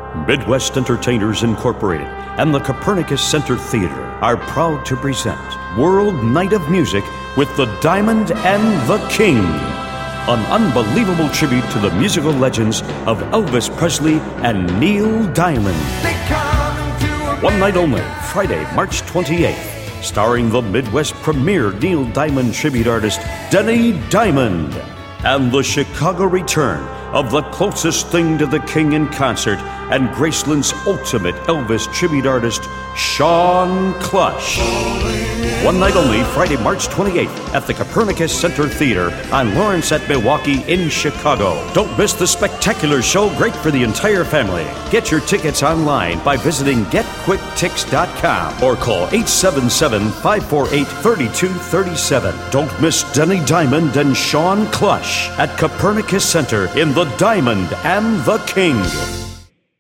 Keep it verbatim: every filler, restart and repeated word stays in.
Midwest Entertainers Incorporated and the Copernicus Center Theater are proud to present World Night of Music with the Diamond and the King, an unbelievable tribute to the musical legends of Elvis Presley and Neil Diamond. One night only, Friday, March twenty-eighth, starring the Midwest premier Neil Diamond tribute artist Denny Diamond, and the Chicago return of the closest thing to the King in concert and Graceland's ultimate Elvis tribute artist, Shawn Clush. One night only, Friday, March twenty-eighth, at the Copernicus Center Theater on Lawrence at Milwaukee in Chicago. Don't miss the spectacular show, great for the entire family. Get your tickets online by visiting get quick tix dot com or call eight seven seven, five four eight, three two three seven. Don't miss Denny Diamond and Shawn Clush at Copernicus Center in The Diamond and the King.